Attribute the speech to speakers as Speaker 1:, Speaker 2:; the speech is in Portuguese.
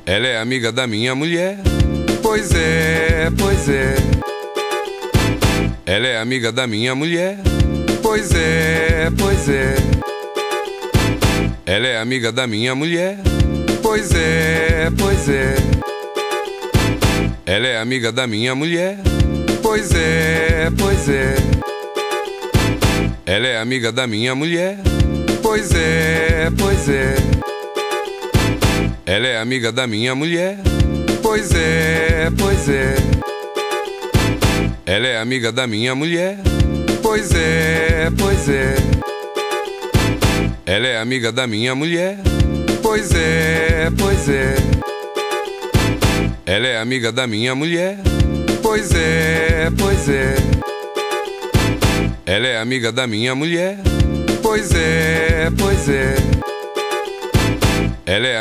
Speaker 1: Ela é amiga da minha mulher. Pois é, pois é. Ela é amiga da minha mulher. Pois é, pois é. Ela é amiga da minha mulher. Pois é, pois é. Ela é amiga da minha mulher. Pois é, pois é. Ela é amiga da minha mulher. Pois é, pois é. Ela é amiga da minha mulher. Pois é, pois é. Ela é amiga da minha mulher. Pois é, pois é. Ela é amiga da minha mulher. Pois é, pois é. Ela é amiga da minha mulher. Pois é, pois é. Ela é amiga da minha mulher. Pois é, pois é. Ela é